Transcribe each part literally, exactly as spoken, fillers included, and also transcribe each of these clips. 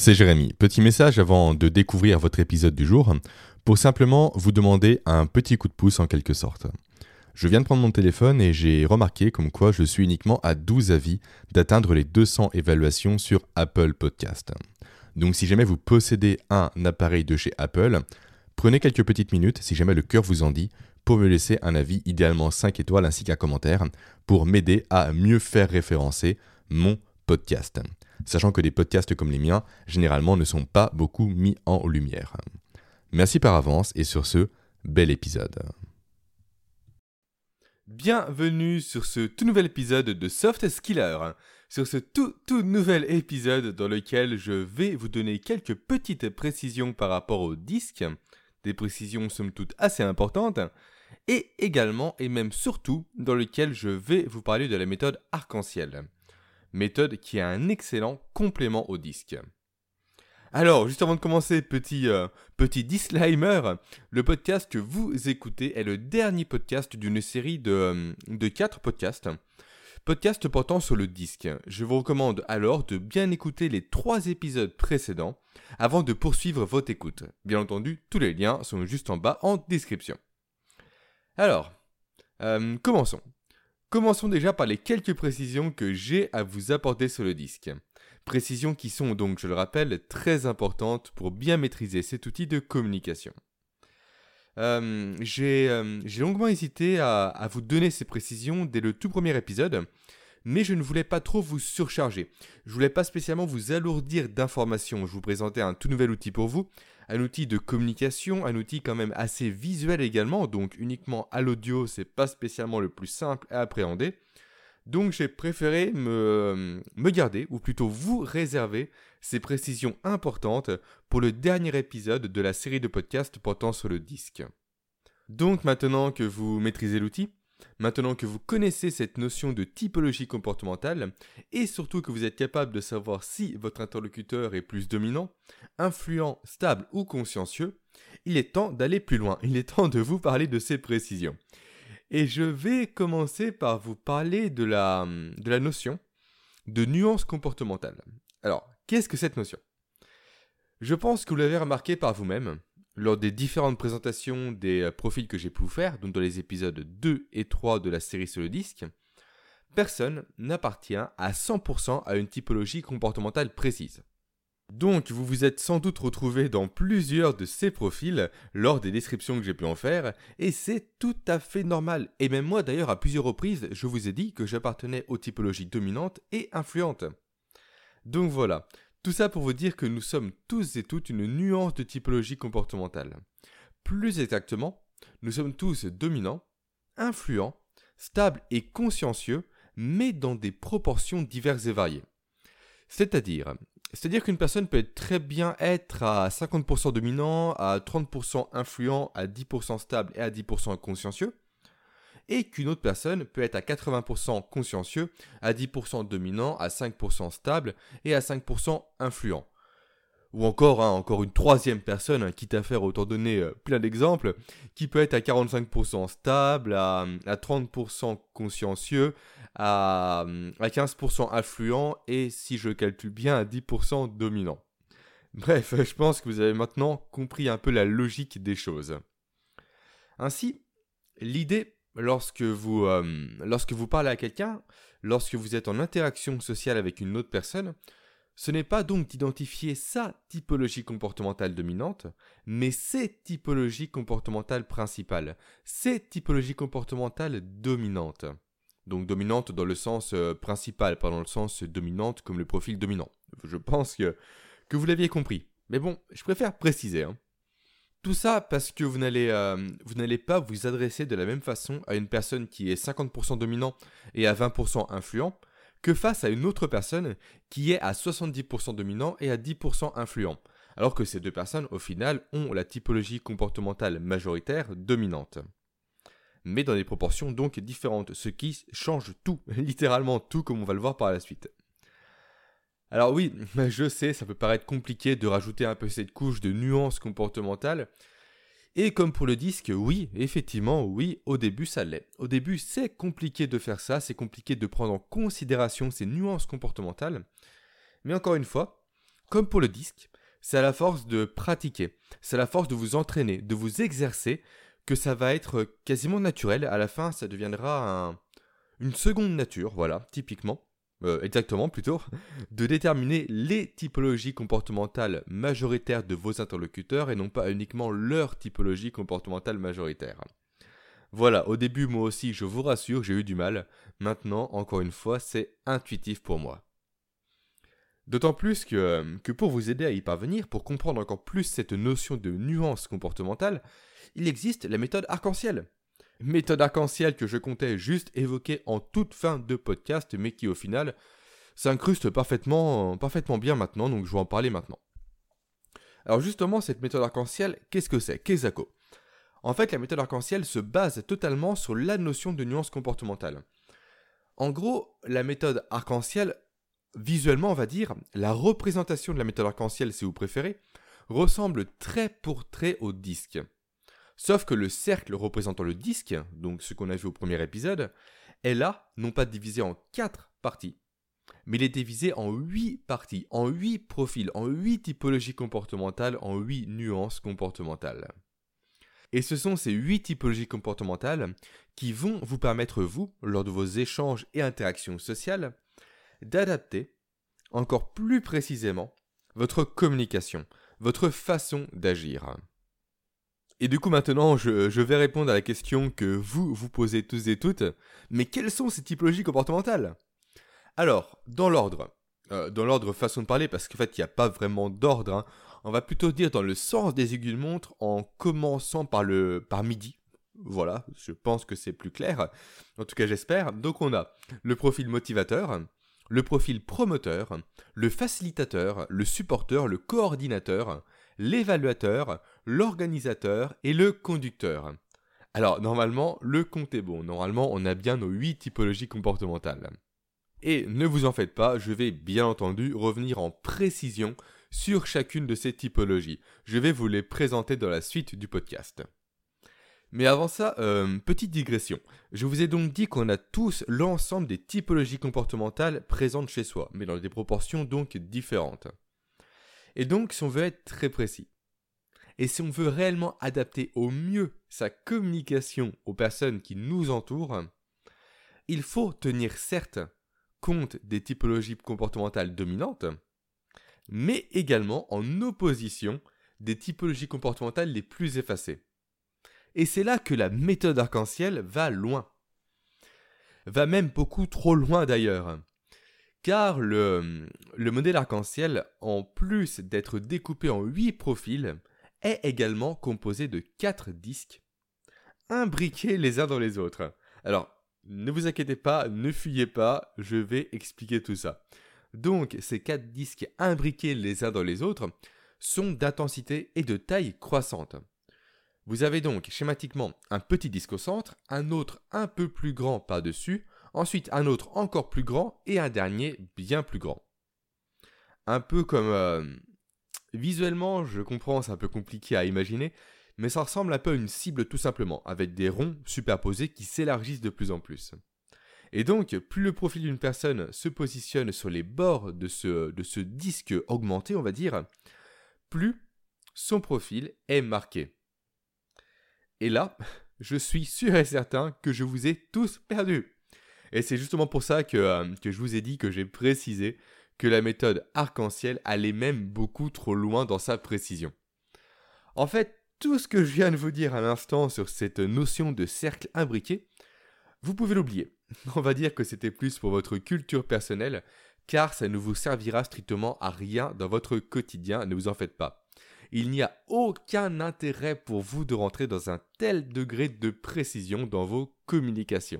c'est Jérémy. Petit message avant de découvrir votre épisode du jour, pour simplement vous demander un petit coup de pouce en quelque sorte. Je viens de prendre mon téléphone et j'ai remarqué comme quoi je suis uniquement à douze avis d'atteindre les deux cents évaluations sur Apple Podcast. Donc si jamais vous possédez un appareil de chez Apple, prenez quelques petites minutes, si jamais le cœur vous en dit, pour me laisser un avis, idéalement cinq étoiles ainsi qu'un commentaire, pour m'aider à mieux faire référencer mon podcast. Sachant que des podcasts comme les miens, généralement, ne sont pas beaucoup mis en lumière. Merci par avance et sur ce, bel épisode. Bienvenue sur ce tout nouvel épisode de Soft Skiller. Sur ce tout tout nouvel épisode dans lequel je vais vous donner quelques petites précisions par rapport au disque, des précisions somme toute assez importantes, et également et même surtout dans lequel je vais vous parler de la méthode arc-en-ciel. Méthode qui est un excellent complément au disque. Alors, juste avant de commencer, petit, euh, petit disclaimer, le podcast que vous écoutez est le dernier podcast d'une série de, euh, de quatre podcasts. Podcasts portant sur le disque. Je vous recommande alors de bien écouter les trois épisodes précédents avant de poursuivre votre écoute. Bien entendu, tous les liens sont juste en bas en description. Alors, euh, commençons. Commençons déjà par les quelques précisions que j'ai à vous apporter sur le disque. Précisions qui sont donc, je le rappelle, très importantes pour bien maîtriser cet outil de communication. Euh, j'ai, euh, j'ai longuement hésité à, à vous donner ces précisions dès le tout premier épisode, mais je ne voulais pas trop vous surcharger. Je voulais pas spécialement vous alourdir d'informations. Je vous présentais un tout nouvel outil pour vous, un outil de communication, un outil quand même assez visuel également, donc uniquement à l'audio, c'est pas spécialement le plus simple à appréhender. Donc j'ai préféré me, me garder, ou plutôt vous réserver, ces précisions importantes pour le dernier épisode de la série de podcasts portant sur le disque. Donc maintenant que vous maîtrisez l'outil, maintenant que vous connaissez cette notion de typologie comportementale, et surtout que vous êtes capable de savoir si votre interlocuteur est plus dominant, influent, stable ou consciencieux, il est temps d'aller plus loin, il est temps de vous parler de ces précisions. Et je vais commencer par vous parler de la, de la notion de nuance comportementale. Alors, qu'est-ce que cette notion ? Je pense que vous l'avez remarqué par vous-même lors des différentes présentations des profils que j'ai pu vous faire, donc dans les épisodes deux et trois de la série sur le disque. Personne n'appartient à cent pour cent à une typologie comportementale précise. Donc, vous vous êtes sans doute retrouvé dans plusieurs de ces profils lors des descriptions que j'ai pu en faire, et c'est tout à fait normal. Et même moi d'ailleurs, à plusieurs reprises, je vous ai dit que j'appartenais aux typologies dominantes et influentes. Donc voilà, tout ça pour vous dire que nous sommes tous et toutes une nuance de typologie comportementale. Plus exactement, nous sommes tous dominants, influents, stables et consciencieux, mais dans des proportions diverses et variées. C'est-à-dire... C'est-à-dire qu'une personne peut être très bien être à cinquante pour cent dominant, à trente pour cent influent, à dix pour cent stable et à dix pour cent consciencieux, et qu'une autre personne peut être à quatre-vingts pour cent consciencieux, à dix pour cent dominant, à cinq pour cent stable et à cinq pour cent influent. Ou encore, hein, encore une troisième personne, hein, quitte à faire autant donner euh, plein d'exemples, qui peut être à quarante-cinq pour cent stable, à, à trente pour cent consciencieux, à, à quinze pour cent influent et, si je calcule bien, à dix pour cent dominant. Bref, je pense que vous avez maintenant compris un peu la logique des choses. Ainsi, l'idée, lorsque vous, euh, lorsque vous parlez à quelqu'un, lorsque vous êtes en interaction sociale avec une autre personne, ce n'est pas donc d'identifier sa typologie comportementale dominante, mais ses typologies comportementales principales, ses typologies comportementales dominantes. Donc dominante dans le sens euh, principal, pas dans le sens dominante comme le profil dominant. Je pense que, que vous l'aviez compris. Mais bon, je préfère préciser. Hein. Tout ça parce que vous n'allez, euh, vous n'allez pas vous adresser de la même façon à une personne qui est cinquante pour cent dominant et à vingt pour cent influent, que face à une autre personne qui est à soixante-dix pour cent dominant et à dix pour cent influent, alors que ces deux personnes, au final, ont la typologie comportementale majoritaire dominante. Mais dans des proportions donc différentes, ce qui change tout, littéralement tout, comme on va le voir par la suite. Alors oui, je sais, ça peut paraître compliqué de rajouter un peu cette couche de nuances comportementales, et comme pour le disque, oui, effectivement, oui, au début ça l'est. Au début c'est compliqué de faire ça, c'est compliqué de prendre en considération ces nuances comportementales. Mais encore une fois, Comme pour le disque, c'est à la force de pratiquer, c'est à la force de vous entraîner, de vous exercer, que ça va être quasiment naturel. À la fin, ça deviendra un, une seconde nature, voilà, typiquement, euh, exactement plutôt, de déterminer les typologies comportementales majoritaires de vos interlocuteurs et non pas uniquement leur typologie comportementale majoritaire. Voilà, au début, moi aussi, je vous rassure, j'ai eu du mal. Maintenant, encore une fois, c'est intuitif pour moi. D'autant plus que, que pour vous aider à y parvenir, pour comprendre encore plus cette notion de nuance comportementale, il existe la méthode arc-en-ciel. Méthode arc-en-ciel que je comptais juste évoquer en toute fin de podcast, mais qui au final s'incruste parfaitement, parfaitement bien maintenant, donc je vais en parler maintenant. Alors justement, cette méthode arc-en-ciel, qu'est-ce que c'est? Qu'est-ce que En fait, la méthode arc-en-ciel se base totalement sur la notion de nuance comportementale. En gros, la méthode arc-en-ciel, visuellement on va dire, la représentation de la méthode arc-en-ciel si vous préférez, ressemble trait pour trait au disque. Sauf que le cercle représentant le disque, donc ce qu'on a vu au premier épisode, est là, non pas divisé en quatre parties, mais il est divisé en huit parties, en huit profils, en huit typologies comportementales, en huit nuances comportementales. Et ce sont ces huit typologies comportementales qui vont vous permettre, vous, lors de vos échanges et interactions sociales, d'adapter, encore plus précisément, votre communication, votre façon d'agir. Et du coup maintenant, je, je vais répondre à la question que vous vous posez tous et toutes, mais quelles sont ces typologies comportementales? Alors, dans l'ordre, euh, dans l'ordre façon de parler, parce qu'en fait il n'y a pas vraiment d'ordre, hein, on va plutôt dire dans le sens des aiguilles de montre en commençant par, le, par midi. Voilà, je pense que c'est plus clair, en tout cas j'espère. Donc on a le profil motivateur, le profil promoteur, le facilitateur, le supporteur, le coordinateur, l'évaluateur, l'organisateur et le conducteur. Alors, normalement, le compte est bon. Normalement, on a bien nos huit typologies comportementales. Et ne vous en faites pas, je vais bien entendu revenir en précision sur chacune de ces typologies. Je vais vous les présenter dans la suite du podcast. Mais avant ça, euh, petite digression. Je vous ai donc dit qu'on a tous l'ensemble des typologies comportementales présentes chez soi, mais dans des proportions donc différentes. Et donc, si on veut être très précis, et si on veut réellement adapter au mieux sa communication aux personnes qui nous entourent, il faut tenir certes compte des typologies comportementales dominantes, mais également en opposition des typologies comportementales les plus effacées. Et c'est là que la méthode arc-en-ciel va loin. Va même beaucoup trop loin d'ailleurs. Car le, le modèle arc-en-ciel, en plus d'être découpé en huit profils, est également composé de quatre disques, imbriqués les uns dans les autres. Alors, ne vous inquiétez pas, ne fuyez pas, je vais expliquer tout ça. Donc, ces quatre disques imbriqués les uns dans les autres sont d'intensité et de taille croissante. Vous avez donc schématiquement un petit disque au centre, un autre un peu plus grand par-dessus, ensuite un autre encore plus grand et un dernier bien plus grand. Un peu comme... Euh, visuellement, je comprends, c'est un peu compliqué à imaginer, mais ça ressemble un peu à une cible tout simplement, avec des ronds superposés qui s'élargissent de plus en plus. Et donc, plus le profil d'une personne se positionne sur les bords de ce, de ce disque augmenté, on va dire, plus son profil est marqué. Et là, je suis sûr et certain que je vous ai tous perdus. Et c'est justement pour ça que, euh, que je vous ai dit que j'ai précisé que la méthode arc-en-ciel allait même beaucoup trop loin dans sa précision. En fait, tout ce que je viens de vous dire à l'instant sur cette notion de cercle imbriqué, vous pouvez l'oublier. On va dire que c'était plus pour votre culture personnelle, car ça ne vous servira strictement à rien dans votre quotidien, ne vous en faites pas. Il n'y a aucun intérêt pour vous de rentrer dans un tel degré de précision dans vos communications.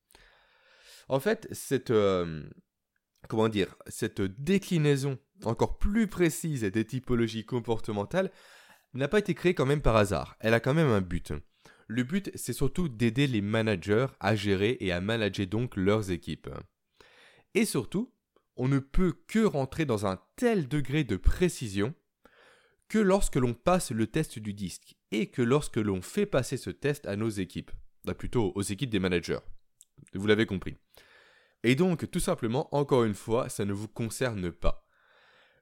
En fait, cette, euh, comment dire, cette déclinaison encore plus précise des typologies comportementales n'a pas été créée quand même par hasard. Elle a quand même un but. Le but, c'est surtout d'aider les managers à gérer et à manager donc leurs équipes. Et surtout, on ne peut que rentrer dans un tel degré de précision que lorsque l'on passe le test du disque et que lorsque l'on fait passer ce test à nos équipes, bah plutôt aux équipes des managers. Vous l'avez compris. Et donc, tout simplement, encore une fois, ça ne vous concerne pas.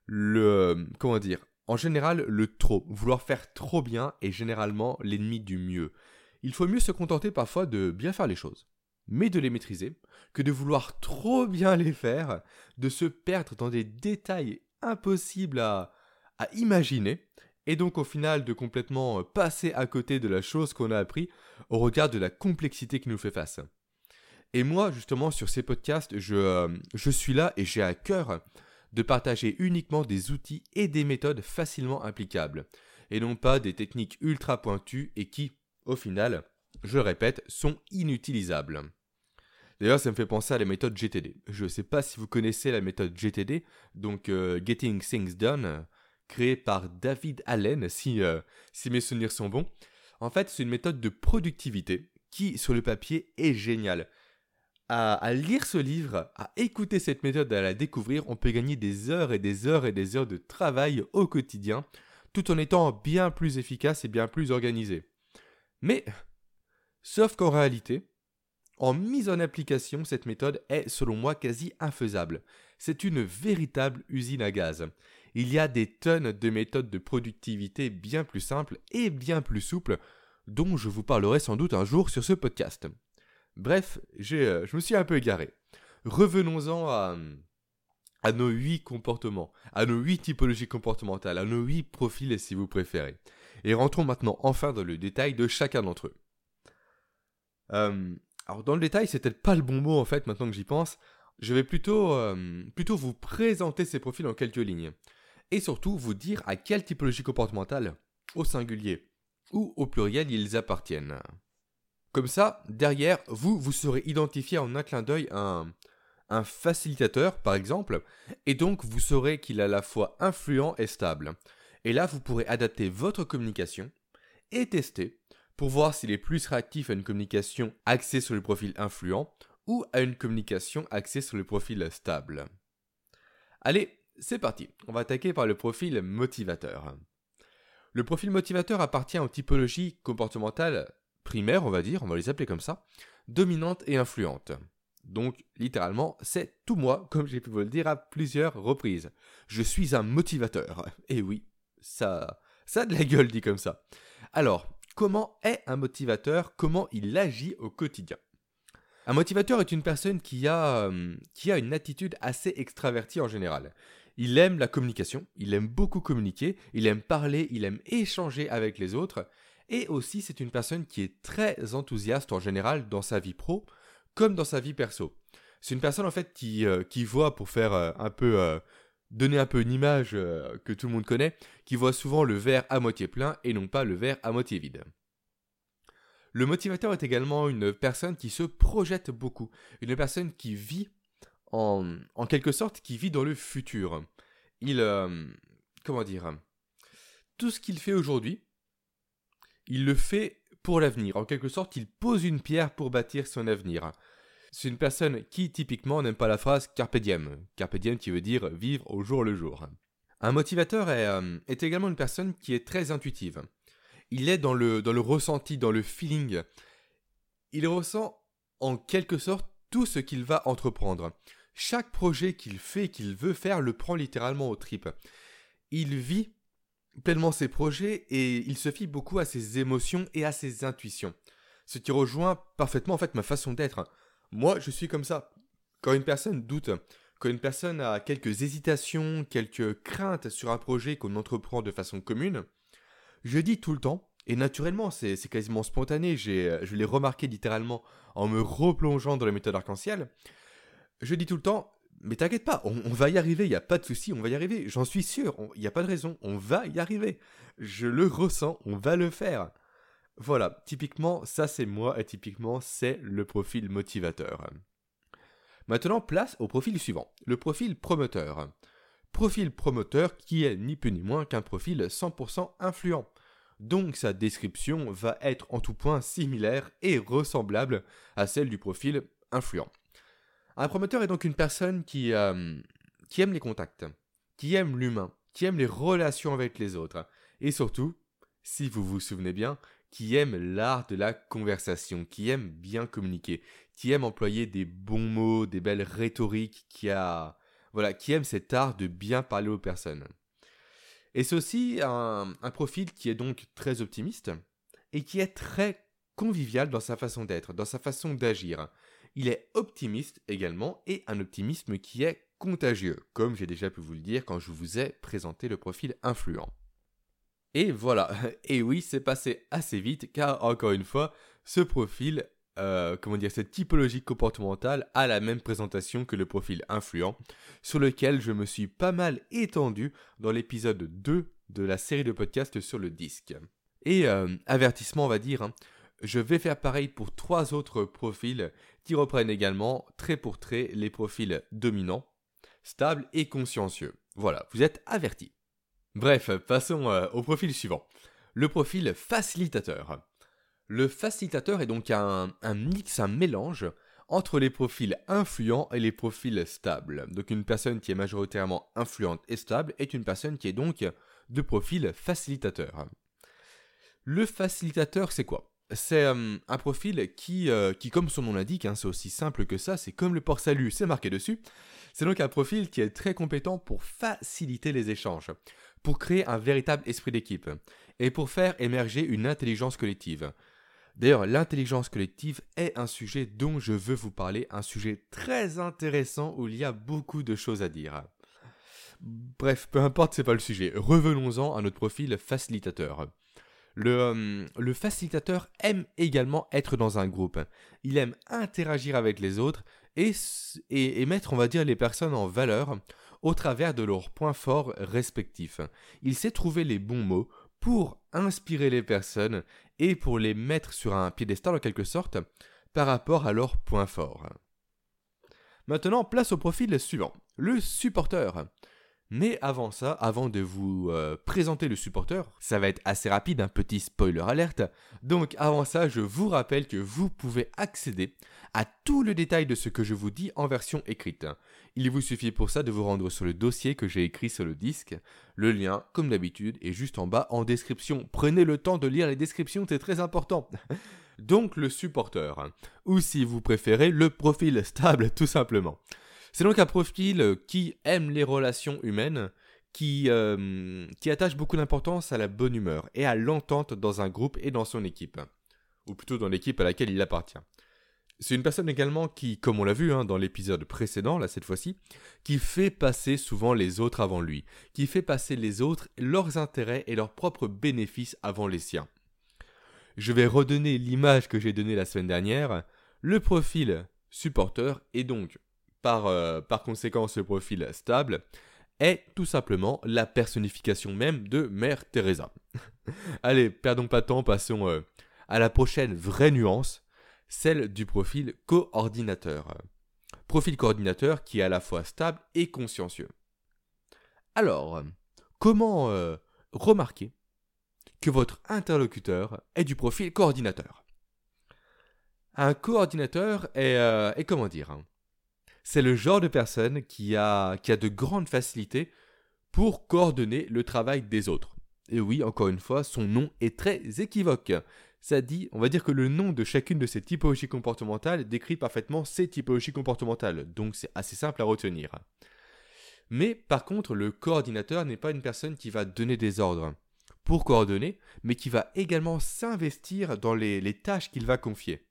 le... Comment dire ? En général, le trop, vouloir faire trop bien est généralement l'ennemi du mieux. Il faut mieux se contenter parfois de bien faire les choses, mais de les maîtriser, que de vouloir trop bien les faire, de se perdre dans des détails impossibles à, à imaginer, et donc au final de complètement passer à côté de la chose qu'on a appris au regard de la complexité qui nous fait face. Et moi, justement, sur ces podcasts, je, euh, je suis là et j'ai à cœur de partager uniquement des outils et des méthodes facilement applicables, et non pas des techniques ultra pointues et qui, au final, je répète, sont inutilisables. D'ailleurs, ça me fait penser à la méthode G T D. Je ne sais pas si vous connaissez la méthode G T D, donc euh, Getting Things Done, euh, créée par David Allen, si, euh, si mes souvenirs sont bons. En fait, c'est une méthode de productivité qui, sur le papier, est géniale. À, à lire ce livre, à écouter cette méthode, à la découvrir, on peut gagner des heures et des heures et des heures de travail au quotidien, tout en étant bien plus efficace et bien plus organisé. Mais, sauf qu'en réalité, en mise en application, cette méthode est, selon moi, quasi infaisable. C'est une véritable usine à gaz. Il y a des tonnes de méthodes de productivité bien plus simples et bien plus souples, dont je vous parlerai sans doute un jour sur ce podcast. Bref, j'ai, euh, je me suis un peu égaré. Revenons-en à, à nos huit comportements, à nos huit typologies comportementales, à nos huit profils si vous préférez. Et rentrons maintenant enfin dans le détail de chacun d'entre eux. Euh, alors dans le détail, c'est peut-être pas le bon mot en fait maintenant que j'y pense. Je vais plutôt, euh, plutôt vous présenter ces profils en quelques lignes. Et surtout vous dire à quelle typologie comportementale, au singulier ou au pluriel, ils appartiennent. Comme ça, derrière, vous, vous serez identifié en un clin d'œil un, un facilitateur, par exemple, et donc vous saurez qu'il est à la fois influent et stable. Et là, vous pourrez adapter votre communication et tester pour voir s'il est plus réactif à une communication axée sur le profil influent ou à une communication axée sur le profil stable. Allez, c'est parti. On va attaquer par le profil motivateur. Le profil motivateur appartient aux typologies comportementales primaires, on va dire, on va les appeler comme ça, dominantes et influentes. Donc, littéralement, c'est tout moi, comme j'ai pu vous le dire à plusieurs reprises. Je suis un motivateur. Et oui, ça, ça a de la gueule dit comme ça. Alors, comment est un motivateur? Comment il agit au quotidien? Un motivateur est une personne qui a, euh, qui a une attitude assez extravertie en général. Il aime la communication, il aime beaucoup communiquer, il aime parler, il aime échanger avec les autres. Et aussi, c'est une personne qui est très enthousiaste en général dans sa vie pro comme dans sa vie perso. C'est une personne en fait qui, euh, qui voit, pour faire euh, un peu, euh, donner un peu une image euh, que tout le monde connaît, qui voit souvent le verre à moitié plein et non pas le verre à moitié vide. Le motivateur est également une personne qui se projette beaucoup, une personne qui vit en, en quelque sorte, qui vit dans le futur. Il, euh, comment dire, tout ce qu'il fait aujourd'hui, il le fait pour l'avenir. En quelque sorte, il pose une pierre pour bâtir son avenir. C'est une personne qui, typiquement, n'aime pas la phrase « carpe diem ». Carpe diem qui veut dire « vivre au jour le jour ». Un motivateur est, euh, est également une personne qui est très intuitive. Il est dans le, dans le ressenti, dans le feeling. Il ressent, en quelque sorte, tout ce qu'il va entreprendre. Chaque projet qu'il fait, qu'il veut faire, le prend littéralement aux tripes. Il vit pleinement ses projets et il se fie beaucoup à ses émotions et à ses intuitions. Ce qui rejoint parfaitement en fait ma façon d'être. Moi, je suis comme ça. Quand une personne doute, quand une personne a quelques hésitations, quelques craintes sur un projet qu'on entreprend de façon commune, je dis tout le temps, et naturellement, c'est, c'est quasiment spontané, j'ai, je l'ai remarqué littéralement en me replongeant dans la méthode arc-en-ciel, je dis tout le temps, mais t'inquiète pas, on, on va y arriver, il n'y a pas de souci, on va y arriver, j'en suis sûr, il n'y a pas de raison, on va y arriver. Je le ressens, on va le faire. Voilà, typiquement, ça c'est moi, et typiquement, c'est le profil motivateur. Maintenant, place au profil suivant, le profil promoteur. Profil promoteur qui est ni plus ni moins qu'un profil cent pour cent influent. Donc sa description va être en tout point similaire et ressemblable à celle du profil influent. Un promoteur est donc une personne qui, euh, qui aime les contacts, qui aime l'humain, qui aime les relations avec les autres, et surtout, si vous vous souvenez bien, qui aime l'art de la conversation, qui aime bien communiquer, qui aime employer des bons mots, des belles rhétoriques, qui a, Voilà, qui aime cet art de bien parler aux personnes. Et c'est aussi un, un profil qui est donc très optimiste et qui est très convivial dans sa façon d'être, dans sa façon d'agir. Il est optimiste également et un optimisme qui est contagieux, comme j'ai déjà pu vous le dire quand je vous ai présenté le profil influent. Et voilà, et oui, c'est passé assez vite car encore une fois, ce profil, euh, comment dire, cette typologie comportementale a la même présentation que le profil influent, sur lequel je me suis pas mal étendu dans l'épisode deux de la série de podcasts sur le disque. Et euh, avertissement, on va dire, hein, je vais faire pareil pour trois autres profils qui reprennent également, trait pour trait, les profils dominants, stables et consciencieux. Voilà, vous êtes avertis. Bref, passons euh, au profil suivant. Le profil facilitateur. Le facilitateur est donc un, un mix, un mélange entre les profils influents et les profils stables. Donc une personne qui est majoritairement influente et stable est une personne qui est donc de profil facilitateur. Le facilitateur, c'est quoi ? C'est euh, un profil qui, euh, qui, comme son nom l'indique, hein, c'est aussi simple que ça, c'est comme le port-salut, c'est marqué dessus. C'est donc un profil qui est très compétent pour faciliter les échanges, pour créer un véritable esprit d'équipe, et pour faire émerger une intelligence collective. D'ailleurs, l'intelligence collective est un sujet dont je veux vous parler, un sujet très intéressant où il y a beaucoup de choses à dire. Bref, peu importe, c'est pas le sujet. Revenons-en à notre profil facilitateur. Le, euh, le facilitateur aime également être dans un groupe. Il aime interagir avec les autres et, et, et mettre, on va dire, les personnes en valeur au travers de leurs points forts respectifs. Il sait trouver les bons mots pour inspirer les personnes et pour les mettre sur un piédestal en quelque sorte par rapport à leurs points forts. Maintenant, place au profil suivant, le supporteur. Mais avant ça, avant de vous euh, présenter le supporter, ça va être assez rapide, un petit spoiler alerte. Donc avant ça, je vous rappelle que vous pouvez accéder à tout le détail de ce que je vous dis en version écrite. Il vous suffit pour ça de vous rendre sur le dossier que j'ai écrit sur le disque. Le lien, comme d'habitude, est juste en bas en description. Prenez le temps de lire les descriptions, c'est très important. Donc le supporter, ou si vous préférez, le profil stable tout simplement. C'est donc un profil qui aime les relations humaines, qui, euh, qui attache beaucoup d'importance à la bonne humeur et à l'entente dans un groupe et dans son équipe, ou plutôt dans l'équipe à laquelle il appartient. C'est une personne également qui, comme on l'a vu hein, dans l'épisode précédent, là cette fois-ci, qui fait passer souvent les autres avant lui, qui fait passer les autres, leurs intérêts et leurs propres bénéfices avant les siens. Je vais redonner l'image que j'ai donnée la semaine dernière. Le profil supporter est donc Par, euh, par conséquent, ce profil stable est tout simplement la personnification même de Mère Teresa. Allez, perdons pas de temps, passons euh, à la prochaine vraie nuance, celle du profil coordinateur. Profil coordinateur qui est à la fois stable et consciencieux. Alors, comment euh, remarquer que votre interlocuteur est du profil coordinateur ? Un coordinateur est, euh, est comment dire hein, c'est le genre de personne qui a, qui a de grandes facilités pour coordonner le travail des autres. Et oui, encore une fois, son nom est très équivoque. Ça dit, on va dire que le nom de chacune de ces typologies comportementales décrit parfaitement ces typologies comportementales, donc c'est assez simple à retenir. Mais par contre, le coordinateur n'est pas une personne qui va donner des ordres pour coordonner, mais qui va également s'investir dans les, les tâches qu'il va confier.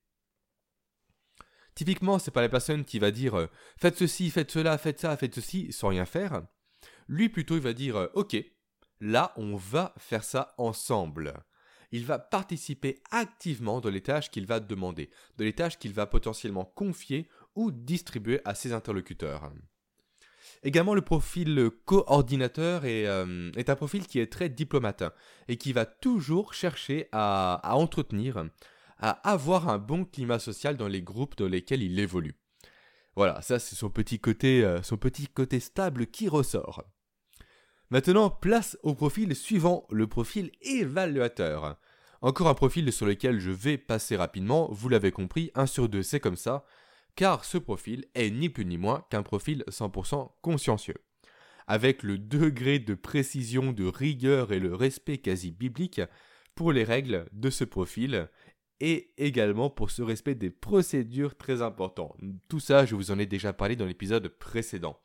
Typiquement, c'est pas la personne qui va dire euh, « faites ceci, faites cela, faites ça, faites ceci » sans rien faire. Lui, plutôt, il va dire euh, « ok, là, on va faire ça ensemble ». Il va participer activement dans les tâches qu'il va demander, dans les tâches qu'il va potentiellement confier ou distribuer à ses interlocuteurs. Également, le profil coordinateur est, euh, est un profil qui est très diplomate et qui va toujours chercher à, à entretenir, à avoir un bon climat social dans les groupes dans lesquels il évolue. Voilà, ça c'est son petit côté, euh, son petit côté stable qui ressort. Maintenant, place au profil suivant, le profil évaluateur. Encore un profil sur lequel je vais passer rapidement, vous l'avez compris, un sur deux c'est comme ça, car ce profil est ni plus ni moins qu'un profil cent pour cent consciencieux. Avec le degré de précision, de rigueur et le respect quasi biblique pour les règles de ce profil, et également pour ce respect des procédures très importantes. Tout ça, je vous en ai déjà parlé dans l'épisode précédent.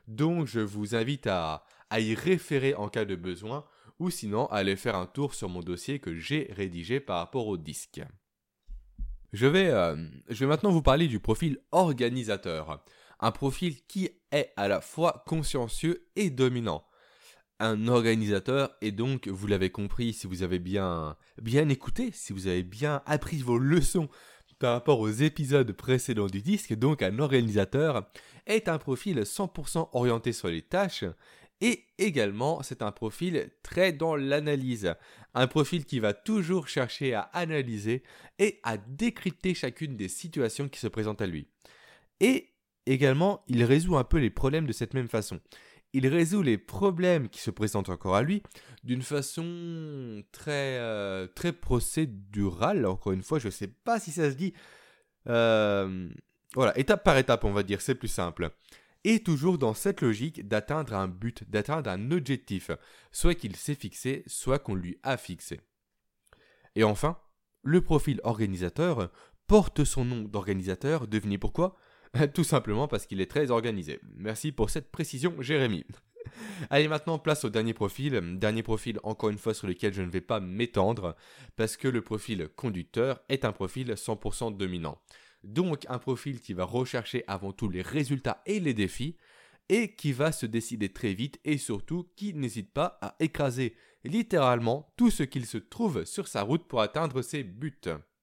Donc je vous invite à, à y référer en cas de besoin ou sinon à aller faire un tour sur mon dossier que j'ai rédigé par rapport au disque. Je vais, euh, je vais maintenant vous parler du profil organisateur, un profil qui est à la fois consciencieux et dominant. Un organisateur est donc, vous l'avez compris, si vous avez bien, bien écouté, si vous avez bien appris vos leçons par rapport aux épisodes précédents du disque, donc un organisateur est un profil cent pour cent orienté sur les tâches et également c'est un profil très dans l'analyse, un profil qui va toujours chercher à analyser et à décrypter chacune des situations qui se présentent à lui. Et également, il résout un peu les problèmes de cette même façon. Il résout les problèmes qui se présentent encore à lui d'une façon très, euh, très procédurale. Encore une fois, je ne sais pas si ça se dit. Euh, voilà, étape par étape, on va dire, c'est plus simple. Et toujours dans cette logique d'atteindre un but, d'atteindre un objectif, soit qu'il s'est fixé, soit qu'on lui a fixé. Et enfin, le profil organisateur porte son nom d'organisateur, devinez pourquoi ? Tout simplement parce qu'il est très organisé. Merci pour cette précision, Jérémy. Allez, maintenant, place au dernier profil. Dernier profil, encore une fois, sur lequel je ne vais pas m'étendre, parce que le profil conducteur est un profil cent pour cent dominant. Donc, un profil qui va rechercher avant tout les résultats et les défis, et qui va se décider très vite, et surtout, qui n'hésite pas à écraser littéralement tout ce qu'il se trouve sur sa route pour atteindre ses buts.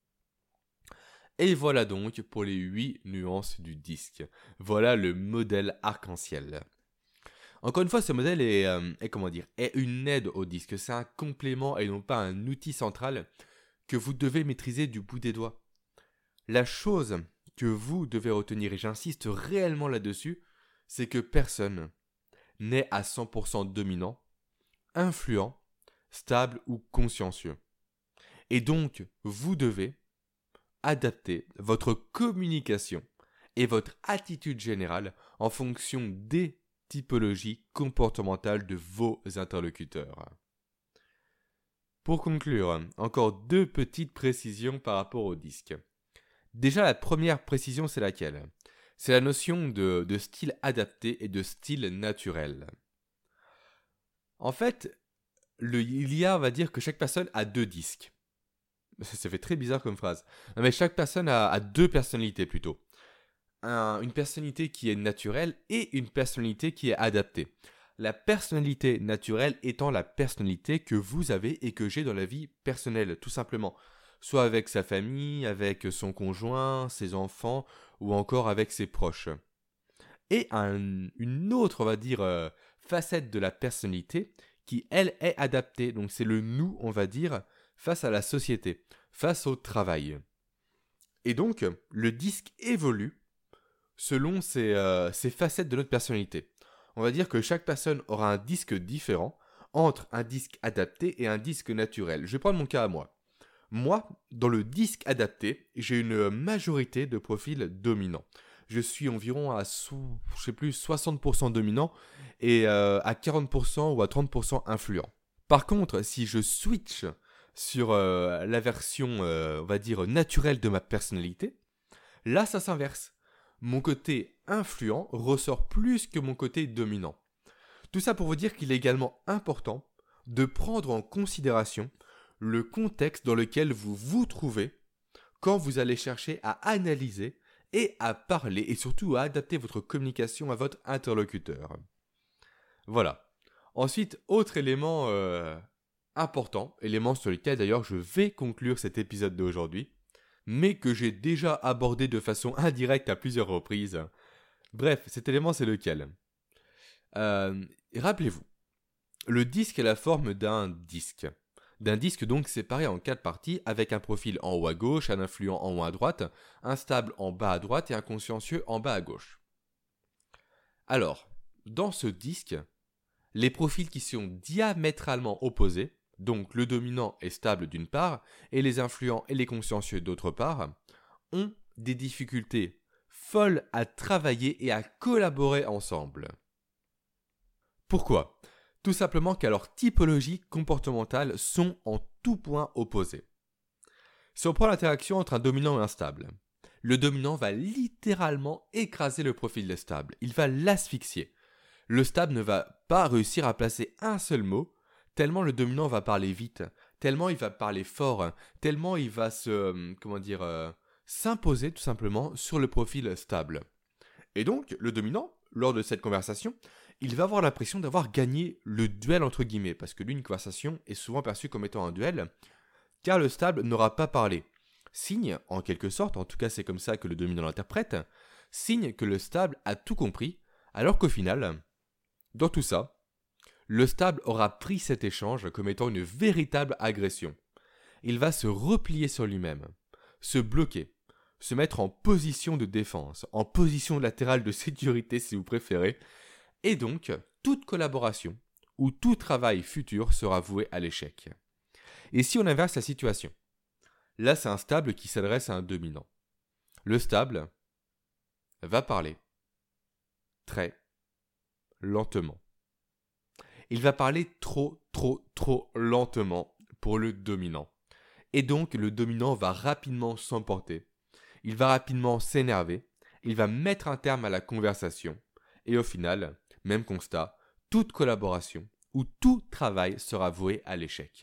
Et voilà donc pour les huit nuances du disque. Voilà le modèle arc-en-ciel. Encore une fois, ce modèle est, euh, est, comment dire, est une aide au disque. C'est un complément et non pas un outil central que vous devez maîtriser du bout des doigts. La chose que vous devez retenir, et j'insiste réellement là-dessus, c'est que personne n'est à cent pour cent dominant, influent, stable ou consciencieux. Et donc, vous devez adapter votre communication et votre attitude générale en fonction des typologies comportementales de vos interlocuteurs. Pour conclure, encore deux petites précisions par rapport au disque. Déjà, la première précision, c'est laquelle ? C'est la notion de, de style adapté et de style naturel. En fait, le, il y a, on va dire que chaque personne a deux disques. Ça fait très bizarre comme phrase. Non, mais chaque personne a, a deux personnalités plutôt. Un, une personnalité qui est naturelle et une personnalité qui est adaptée. La personnalité naturelle étant la personnalité que vous avez et que j'ai dans la vie personnelle, tout simplement. Soit avec sa famille, avec son conjoint, ses enfants, ou encore avec ses proches. Et un, une autre, on va dire, euh, facette de la personnalité qui, elle, est adaptée. Donc c'est le nous, on va dire, face à la société, face au travail. Et donc, le disque évolue selon ces, euh, ces facettes de notre personnalité. On va dire que chaque personne aura un disque différent entre un disque adapté et un disque naturel. Je vais prendre mon cas à moi. Moi, dans le disque adapté, j'ai une majorité de profils dominants. Je suis environ à so- je sais plus, soixante pour cent dominant et euh, à quarante pour cent ou à trente pour cent influent. Par contre, si je switch sur euh, la version, euh, on va dire, naturelle de ma personnalité, là, ça s'inverse. Mon côté influent ressort plus que mon côté dominant. Tout ça pour vous dire qu'il est également important de prendre en considération le contexte dans lequel vous vous trouvez quand vous allez chercher à analyser et à parler et surtout à adapter votre communication à votre interlocuteur. Voilà. Ensuite, autre élément euh, important, élément sur lequel d'ailleurs je vais conclure cet épisode d'aujourd'hui, mais que j'ai déjà abordé de façon indirecte à plusieurs reprises. Bref, cet élément c'est lequel ? euh, Rappelez-vous, le disque est la forme d'un disque. D'un disque donc séparé en quatre parties avec un profil en haut à gauche, un influent en haut à droite, un stable en bas à droite et un consciencieux en bas à gauche. Alors, dans ce disque, les profils qui sont diamétralement opposés, donc le dominant est stable d'une part, et les influents et les consciencieux d'autre part, ont des difficultés folles à travailler et à collaborer ensemble. Pourquoi ? Tout simplement car leurs typologies comportementales sont en tout point opposées. Si on prend l'interaction entre un dominant et un stable, le dominant va littéralement écraser le profil stable, il va l'asphyxier. Le stable ne va pas réussir à placer un seul mot, tellement le dominant va parler vite, tellement il va parler fort, tellement il va se, euh, comment dire, euh, s'imposer tout simplement sur le profil stable. Et donc, le dominant, lors de cette conversation, il va avoir l'impression d'avoir gagné le duel entre guillemets, parce que l'une conversation est souvent perçue comme étant un duel, car le stable n'aura pas parlé. Signe, en quelque sorte, en tout cas c'est comme ça que le dominant l'interprète, signe que le stable a tout compris, alors qu'au final, dans tout ça, le stable aura pris cet échange comme étant une véritable agression. Il va se replier sur lui-même, se bloquer, se mettre en position de défense, en position latérale de sécurité si vous préférez, et donc toute collaboration ou tout travail futur sera voué à l'échec. Et si on inverse la situation, là c'est un stable qui s'adresse à un dominant. Le stable va parler très lentement. Il va parler trop, trop, trop lentement pour le dominant. Et donc le dominant va rapidement s'emporter. Il va rapidement s'énerver. Il va mettre un terme à la conversation. Et au final, même constat, toute collaboration ou tout travail sera voué à l'échec.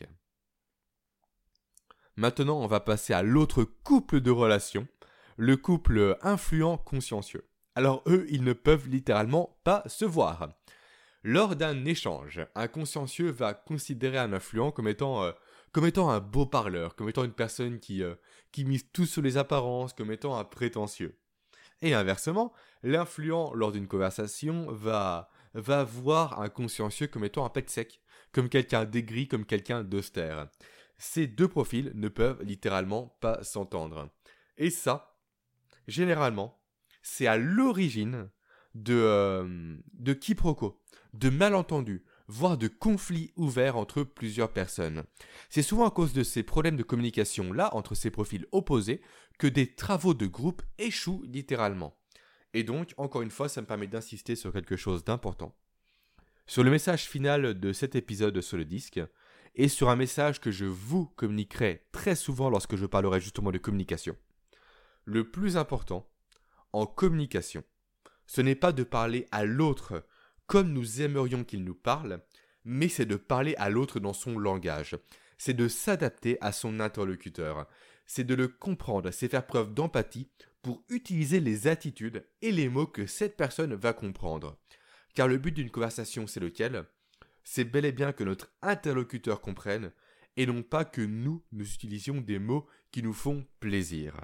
Maintenant, on va passer à l'autre couple de relations, le couple influent-consciencieux. Alors eux, ils ne peuvent littéralement pas se voir. Lors d'un échange, un consciencieux va considérer un influent comme étant, euh, comme étant un beau parleur, comme étant une personne qui, euh, qui mise tout sur les apparences, comme étant un prétentieux. Et inversement, l'influent, lors d'une conversation, va, va voir un consciencieux comme étant un pec sec, comme quelqu'un d'aigri, comme quelqu'un d'austère. Ces deux profils ne peuvent littéralement pas s'entendre. Et ça, généralement, c'est à l'origine de, euh, de quiproquos, de malentendus, voire de conflits ouverts entre plusieurs personnes. C'est souvent à cause de ces problèmes de communication-là, entre ces profils opposés, que des travaux de groupe échouent littéralement. Et donc, encore une fois, ça me permet d'insister sur quelque chose d'important. Sur le message final de cet épisode sur le disque, et sur un message que je vous communiquerai très souvent lorsque je parlerai justement de communication. Le plus important, en communication, ce n'est pas de parler à l'autre comme nous aimerions qu'il nous parle, mais c'est de parler à l'autre dans son langage. C'est de s'adapter à son interlocuteur. C'est de le comprendre, c'est faire preuve d'empathie pour utiliser les attitudes et les mots que cette personne va comprendre. Car le but d'une conversation, c'est lequel ? C'est bel et bien que notre interlocuteur comprenne, et non pas que nous, nous utilisions des mots qui nous font plaisir.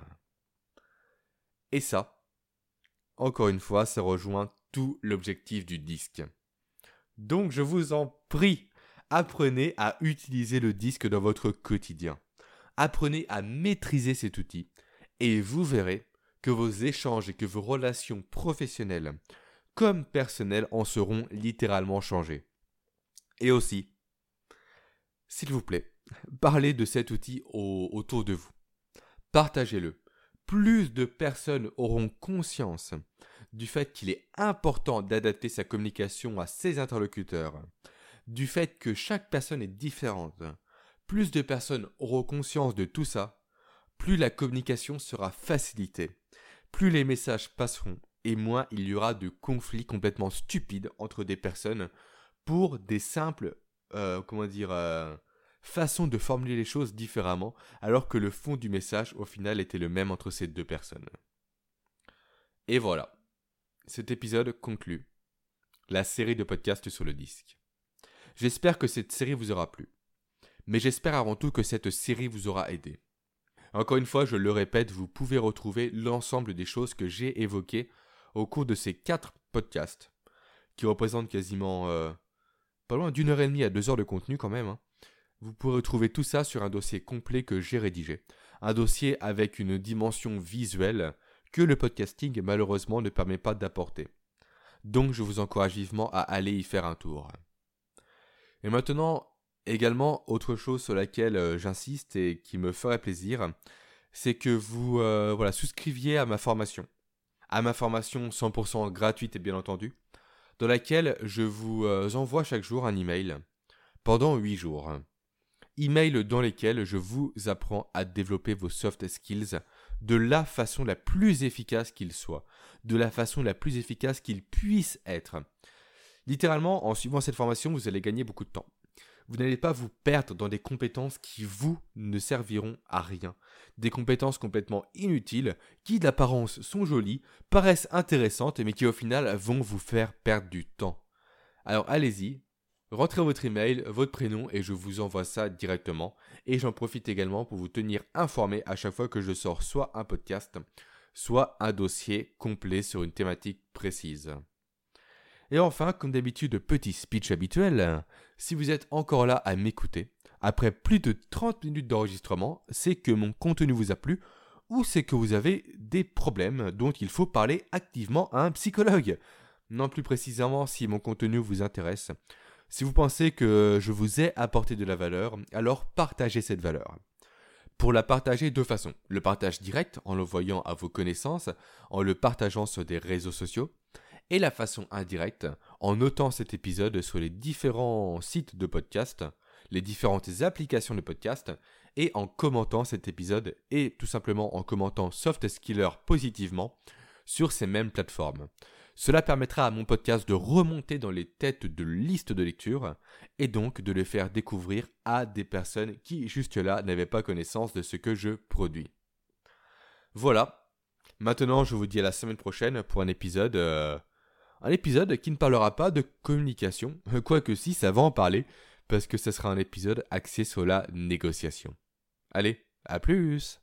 Et ça, encore une fois, ça rejoint tout l'objectif du disque. Donc je vous en prie, apprenez à utiliser le disque dans votre quotidien. Apprenez à maîtriser cet outil, et vous verrez que vos échanges et que vos relations professionnelles comme personnelles en seront littéralement changées. Et aussi, s'il vous plaît, parlez de cet outil au, autour de vous. Partagez-le. Plus de personnes auront conscience du fait qu'il est important d'adapter sa communication à ses interlocuteurs, du fait que chaque personne est différente. Plus de personnes auront conscience de tout ça, plus la communication sera facilitée, plus les messages passeront et moins il y aura de conflits complètement stupides entre des personnes pour des simples, euh, comment dire, euh, façons de formuler les choses différemment, alors que le fond du message, au final, était le même entre ces deux personnes. Et voilà, cet épisode conclut la série de podcasts sur le disque. J'espère que cette série vous aura plu, mais j'espère avant tout que cette série vous aura aidé. Encore une fois, je le répète, vous pouvez retrouver l'ensemble des choses que j'ai évoquées au cours de ces quatre podcasts, qui représentent quasiment euh, pas loin d'une heure et demie à deux heures de contenu quand même. Hein. Vous pourrez retrouver tout ça sur un dossier complet que j'ai rédigé. Un dossier avec une dimension visuelle que le podcasting malheureusement ne permet pas d'apporter. Donc je vous encourage vivement à aller y faire un tour. Et maintenant, également, autre chose sur laquelle euh, j'insiste et qui me ferait plaisir, c'est que vous euh, voilà, souscriviez à ma formation. À ma formation cent pour cent gratuite et bien entendu, dans laquelle je vous euh, envoie chaque jour un email pendant huit jours. Email dans lesquels je vous apprends à développer vos soft skills de la façon la plus efficace qu'il soit, de la façon la plus efficace qu'il puisse être. Littéralement, en suivant cette formation, vous allez gagner beaucoup de temps. Vous n'allez pas vous perdre dans des compétences qui vous ne serviront à rien. Des compétences complètement inutiles, qui d'apparence sont jolies, paraissent intéressantes, mais qui au final vont vous faire perdre du temps. Alors allez-y, rentrez votre email, votre prénom et je vous envoie ça directement. Et j'en profite également pour vous tenir informé à chaque fois que je sors soit un podcast, soit un dossier complet sur une thématique précise. Et enfin, comme d'habitude, petit speech habituel, si vous êtes encore là à m'écouter, après plus de trente minutes d'enregistrement, c'est que mon contenu vous a plu ou c'est que vous avez des problèmes dont il faut parler activement à un psychologue. Non, plus précisément, si mon contenu vous intéresse. Si vous pensez que je vous ai apporté de la valeur, alors partagez cette valeur. Pour la partager de deux façons. Le partage direct en l'envoyant à vos connaissances, en le partageant sur des réseaux sociaux, et la façon indirecte en notant cet épisode sur les différents sites de podcast, les différentes applications de podcast, et en commentant cet épisode et tout simplement en commentant Soft Skiller positivement sur ces mêmes plateformes. Cela permettra à mon podcast de remonter dans les têtes de liste de lecture et donc de le faire découvrir à des personnes qui jusque-là n'avaient pas connaissance de ce que je produis. Voilà, maintenant je vous dis à la semaine prochaine pour un épisode, euh, un épisode qui ne parlera pas de communication, quoique si ça va en parler, parce que ce sera un épisode axé sur la négociation. Allez, à plus!